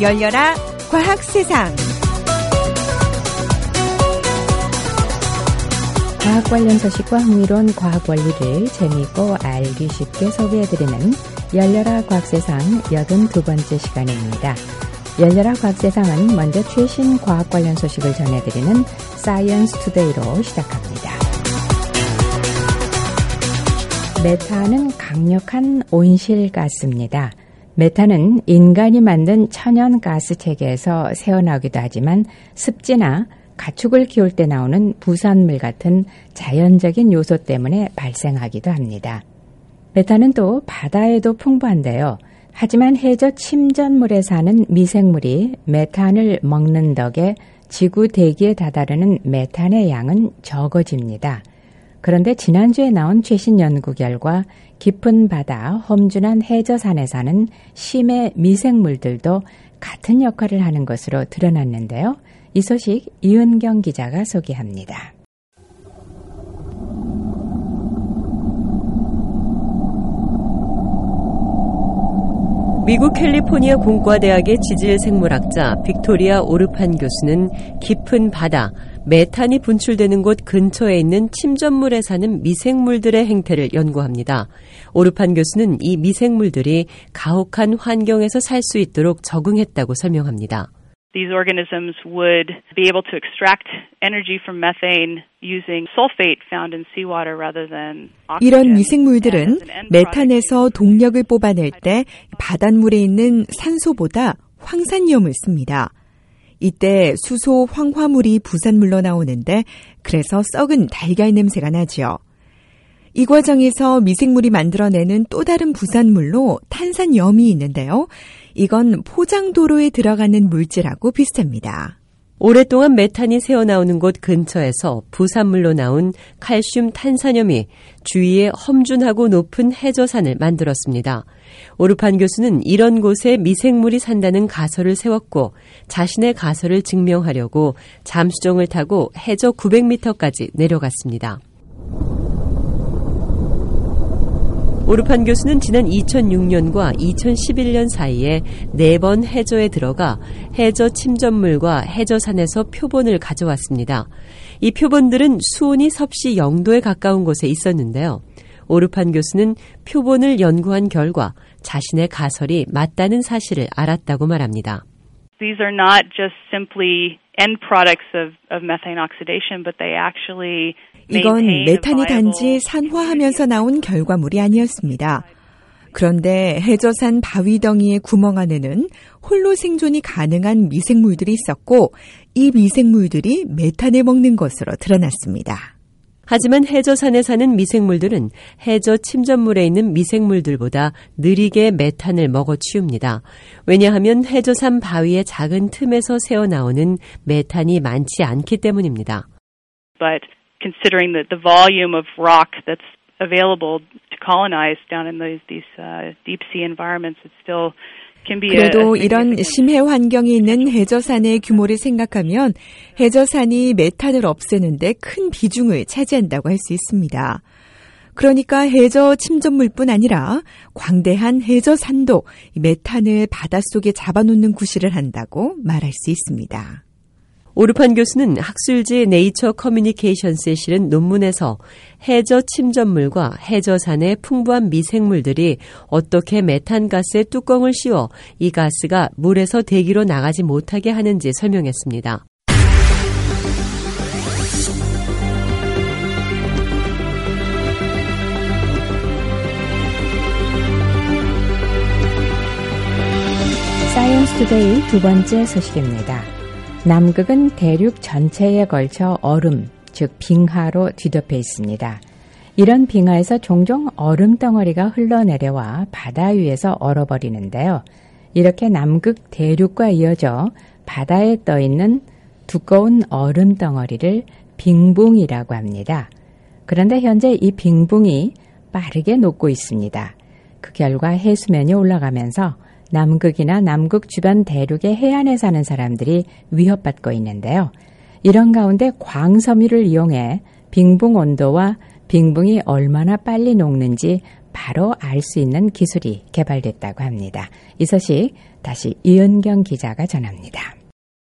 열려라 과학세상. 과학 관련 소식과 흥미로운 과학 원리를 재미있고 알기 쉽게 소개해드리는 열려라 과학세상 82번째 시간입니다. 열려라 과학세상은 먼저 최신 과학 관련 소식을 전해드리는 사이언스 투데이로 시작합니다. 메탄은 강력한 온실가스입니다. 메탄은 인간이 만든 천연가스 체계에서 새어나오기도 하지만 습지나 가축을 키울 때 나오는 부산물 같은 자연적인 요소 때문에 발생하기도 합니다. 메탄은 또 바다에도 풍부한데요. 하지만 해저 침전물에 사는 미생물이 메탄을 먹는 덕에 지구 대기에 다다르는 메탄의 양은 적어집니다. 그런데 지난주에 나온 최신 연구 결과 깊은 바다, 험준한 해저산에 사는 심해 미생물들도 같은 역할을 하는 것으로 드러났는데요. 이 소식 이은경 기자가 소개합니다. 미국 캘리포니아 공과대학의 지질생물학자 빅토리아 오르판 교수는 깊은 바다, 메탄이 분출되는 곳 근처에 있는 침전물에 사는 미생물들의 행태를 연구합니다. 오르판 교수는 이 미생물들이 가혹한 환경에서 살 수 있도록 적응했다고 설명합니다. These organisms would be able to extract energy from methane using sulfate found in seawater rather than oxygen. 이런 미생물들은 메탄에서 동력을 뽑아낼 때 바닷물에 있는 산소보다 황산염을 씁니다. 이때 수소 황화물이 부산물로 나오는데 그래서 썩은 달걀 냄새가 나지요. 이 과정에서 미생물이 만들어내는 또 다른 부산물로 탄산염이 있는데요. 이건 포장도로에 들어가는 물질하고 비슷합니다. 오랫동안 메탄이 새어나오는 곳 근처에서 부산물로 나온 칼슘 탄산염이 주위에 험준하고 높은 해저산을 만들었습니다. 오르판 교수는 이런 곳에 미생물이 산다는 가설을 세웠고 자신의 가설을 증명하려고 잠수정을 타고 해저 900m까지 내려갔습니다. 오르판 교수는 지난 2006년과 2011년 사이에 4번 해저에 들어가 해저 침전물과 해저산에서 표본을 가져왔습니다. 이 표본들은 수온이 섭씨 0도에 가까운 곳에 있었는데요. 오르판 교수는 표본을 연구한 결과 자신의 가설이 맞다는 사실을 알았다고 말합니다. These are not just simply end products of methane oxidation, but they actually 이건 메탄이 단지 산화하면서 나온 결과물이 아니었습니다. 그런데 해저산 바위덩이의 구멍 안에는 홀로 생존이 가능한 미생물들이 있었고 이 미생물들이 메탄을 먹는 것으로 드러났습니다. 하지만 해저산에 사는 미생물들은 해저 침전물에 있는 미생물들보다 느리게 메탄을 먹어치웁니다. 왜냐하면 해저산 바위의 작은 틈에서 새어나오는 메탄이 많지 않기 때문입니다. But considering the volume of rock that's available to colonize down in these deep sea environments, it still can be 그래도 이런 심해 환경이 있는 해저산의 규모를 생각하면 해저산이 메탄을 없애는데 큰 비중을 차지한다고 할 수 있습니다. 그러니까 해저 침전물뿐 아니라 광대한 해저산도 메탄을 바닷속에 잡아놓는 구실을 한다고 말할 수 있습니다. 오르판 교수는 학술지 네이처 커뮤니케이션스에 실은 논문에서 해저 침전물과 해저산의 풍부한 미생물들이 어떻게 메탄가스에 뚜껑을 씌워 이 가스가 물에서 대기로 나가지 못하게 하는지 설명했습니다. 사이언스 투데이 두 번째 소식입니다. 남극은 대륙 전체에 걸쳐 얼음, 즉 빙하로 뒤덮여 있습니다. 이런 빙하에서 종종 얼음 덩어리가 흘러내려와 바다 위에서 얼어버리는데요. 이렇게 남극 대륙과 이어져 바다에 떠있는 두꺼운 얼음 덩어리를 빙붕이라고 합니다. 그런데 현재 이 빙붕이 빠르게 녹고 있습니다. 그 결과 해수면이 올라가면서 남극이나 남극 주변 대륙의 해안에 사는 사람들이 위협받고 있는데요. 이런 가운데 광섬유를 이용해 빙붕 온도와 빙붕이 얼마나 빨리 녹는지 바로 알 수 있는 기술이 개발됐다고 합니다. 이 소식 다시 이은경 기자가 전합니다.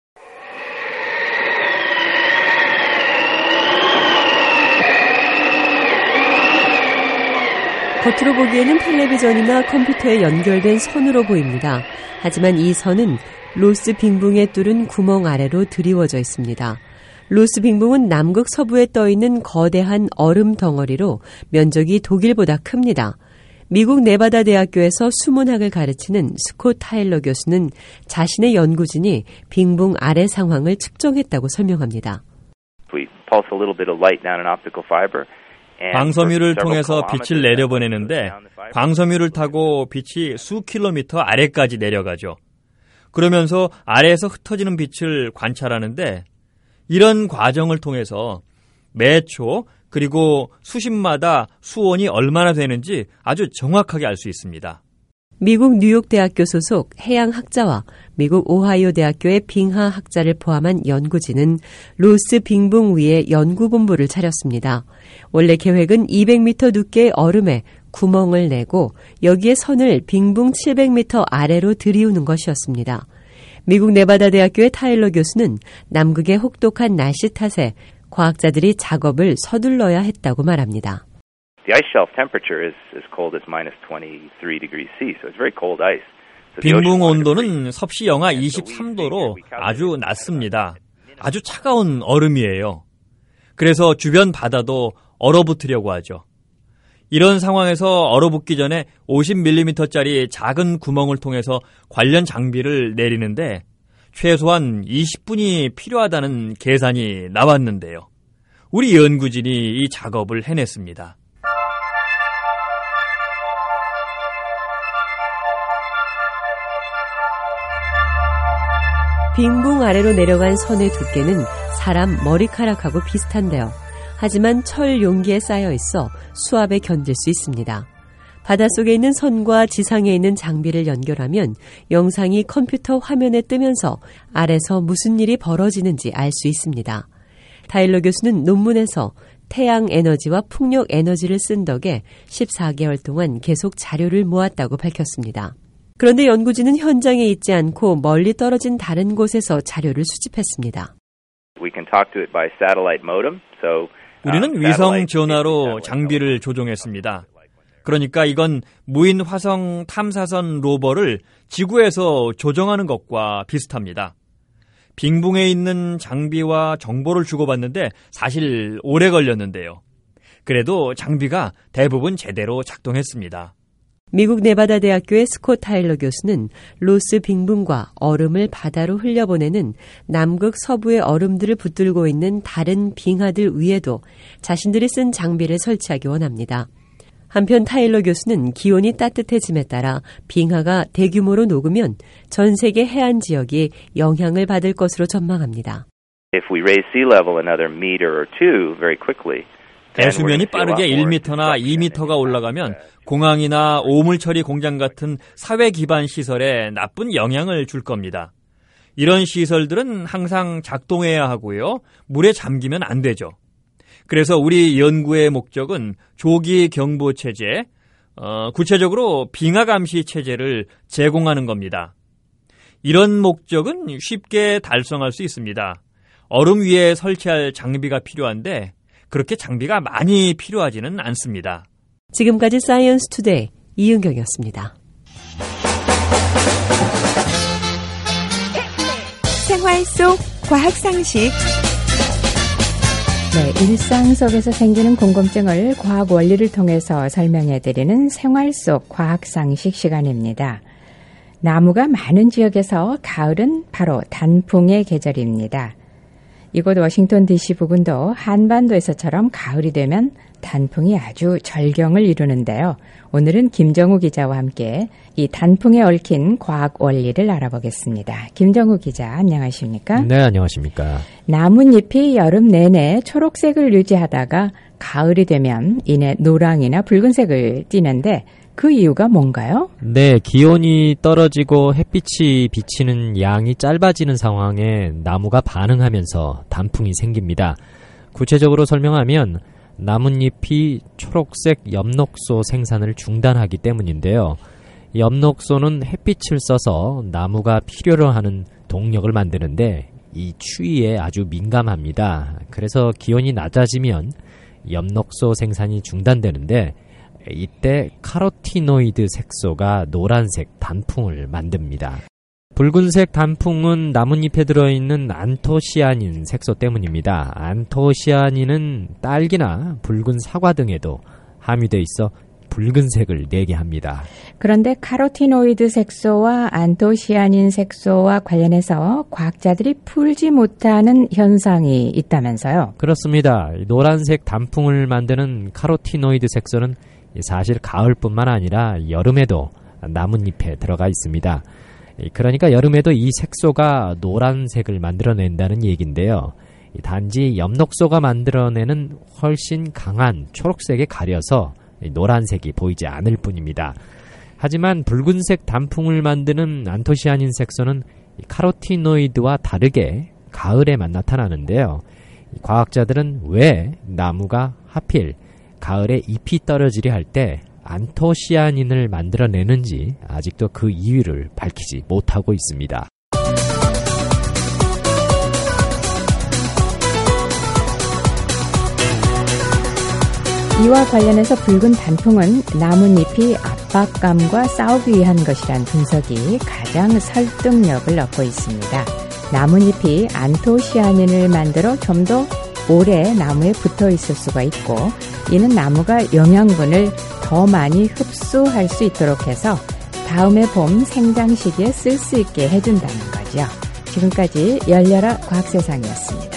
겉으로 보기에는 텔레비전이나 컴퓨터에 연결된 선으로 보입니다. 하지만 이 선은 로스 빙붕에 뚫은 구멍 아래로 드리워져 있습니다. 로스 빙붕은 남극 서부에 떠있는 거대한 얼음 덩어리로 면적이 독일보다 큽니다. 미국 네바다 대학교에서 수문학을 가르치는 스콧 타일러 교수는 자신의 연구진이 빙붕 아래 상황을 측정했다고 설명합니다. We pulse a little bit of light down an optical fiber. 광섬유를 통해서 빛을 내려보내는데 광섬유를 타고 빛이 수 킬로미터 아래까지 내려가죠. 그러면서 아래에서 흩어지는 빛을 관찰하는데 이런 과정을 통해서 매초 그리고 수십마다 수온이 얼마나 되는지 아주 정확하게 알 수 있습니다. 미국 뉴욕 대학교 소속 해양학자와 미국 오하이오 대학교의 빙하학자를 포함한 연구진은 로스 빙붕 위에 연구본부를 차렸습니다. 원래 계획은 200m 두께의 얼음에 구멍을 내고 여기에 선을 빙붕 700m 아래로 들이우는 것이었습니다. 미국 네바다 대학교의 타일러 교수는 남극의 혹독한 날씨 탓에 과학자들이 작업을 서둘러야 했다고 말합니다. The ice shelf temperature is as cold as minus 23 degrees C, so it's very cold ice. 빙붕 온도는 섭씨 영하 23도로 아주 낮습니다. 아주 차가운 얼음이에요. 그래서 주변 바다도 얼어붙으려고 하죠. 이런 상황에서 얼어붙기 전에 50mm짜리 작은 구멍을 통해서 관련 장비를 내리는데 최소한 20분이 필요하다는 계산이 나왔는데요. 우리 연구진이 이 작업을 해냈습니다. 빙붕 아래로 내려간 선의 두께는 사람 머리카락하고 비슷한데요. 하지만 철 용기에 쌓여 있어 수압에 견딜 수 있습니다. 바닷속에 있는 선과 지상에 있는 장비를 연결하면 영상이 컴퓨터 화면에 뜨면서 아래서 무슨 일이 벌어지는지 알 수 있습니다. 타일러 교수는 논문에서 태양 에너지와 풍력 에너지를 쓴 덕에 14개월 동안 계속 자료를 모았다고 밝혔습니다. 그런데 연구진은 현장에 있지 않고 멀리 떨어진 다른 곳에서 자료를 수집했습니다. We can talk to it by satellite modem. So, 우리는 위성 전화로 장비를 조종했습니다. 그러니까 이건 무인 화성 탐사선 로버를 지구에서 조종하는 것과 비슷합니다. 빙붕에 있는 장비와 정보를 주고받는데 사실 오래 걸렸는데요. 그래도 장비가 대부분 제대로 작동했습니다. 미국 네바다 대학교의 스콧 타일러 교수는 로스 빙붕과 얼음을 바다로 흘려보내는 남극 서부의 얼음들을 붙들고 있는 다른 빙하들 위에도 자신들이 쓴 장비를 설치하기 원합니다. 한편 타일러 교수는 기온이 따뜻해짐에 따라 빙하가 대규모로 녹으면 전 세계 해안 지역이 영향을 받을 것으로 전망합니다. If we raise sea level another meter or two very quickly, 대수면이 빠르게 1m나 2m가 올라가면 공항이나 오물처리 공장 같은 사회 기반 시설에 나쁜 영향을 줄 겁니다. 이런 시설들은 항상 작동해야 하고요. 물에 잠기면 안 되죠. 그래서 우리 연구의 목적은 조기 경보 체제, 구체적으로 빙하 감시 체제를 제공하는 겁니다. 이런 목적은 쉽게 달성할 수 있습니다. 얼음 위에 설치할 장비가 필요한데 그렇게 장비가 많이 필요하지는 않습니다. 지금까지 사이언스 투데이 이은경이었습니다. 생활 속 과학 상식. 네, 일상 속에서 생기는 궁금증을 과학 원리를 통해서 설명해드리는 생활 속 과학 상식 시간입니다. 나무가 많은 지역에서 가을은 바로 단풍의 계절입니다. 이곳 워싱턴 DC 부근도 한반도에서처럼 가을이 되면 단풍이 아주 절경을 이루는데요. 오늘은 김정우 기자와 함께 이 단풍에 얽힌 과학 원리를 알아보겠습니다. 김정우 기자, 안녕하십니까? 네, 안녕하십니까? 나뭇잎이 여름 내내 초록색을 유지하다가 가을이 되면 이내 노랑이나 붉은색을 띠는데 그 이유가 뭔가요? 네, 기온이 떨어지고 햇빛이 비치는 양이 짧아지는 상황에 나무가 반응하면서 단풍이 생깁니다. 구체적으로 설명하면 나뭇잎이 초록색 엽록소 생산을 중단하기 때문인데요. 엽록소는 햇빛을 써서 나무가 필요로 하는 동력을 만드는데 이 추위에 아주 민감합니다. 그래서 기온이 낮아지면 엽록소 생산이 중단되는데 이때 카로티노이드 색소가 노란색 단풍을 만듭니다. 붉은색 단풍은 나뭇잎에 들어있는 안토시아닌 색소 때문입니다. 안토시아닌은 딸기나 붉은 사과 등에도 함유되어 있어 붉은색을 내게 합니다. 그런데 카로티노이드 색소와 안토시아닌 색소와 관련해서 과학자들이 풀지 못하는 현상이 있다면서요? 그렇습니다. 노란색 단풍을 만드는 카로티노이드 색소는 사실 가을뿐만 아니라 여름에도 나뭇잎에 들어가 있습니다. 그러니까 여름에도 이 색소가 노란색을 만들어낸다는 얘기인데요. 단지 엽록소가 만들어내는 훨씬 강한 초록색에 가려서 노란색이 보이지 않을 뿐입니다. 하지만 붉은색 단풍을 만드는 안토시아닌 색소는 카로티노이드와 다르게 가을에만 나타나는데요. 과학자들은 왜 나무가 하필 가을에 잎이 떨어지려 할 때 안토시아닌을 만들어내는지 아직도 그 이유를 밝히지 못하고 있습니다. 이와 관련해서 붉은 단풍은 나뭇잎이 압박감과 싸우기 위한 것이란 분석이 가장 설득력을 얻고 있습니다. 나뭇잎이 안토시아닌을 만들어 좀 더 오래 나무에 붙어 있을 수가 있고, 이는 나무가 영양분을 더 많이 흡수할 수 있도록 해서 다음의 봄 생장 시기에 쓸 수 있게 해준다는 거죠. 지금까지 열려라 과학세상이었습니다.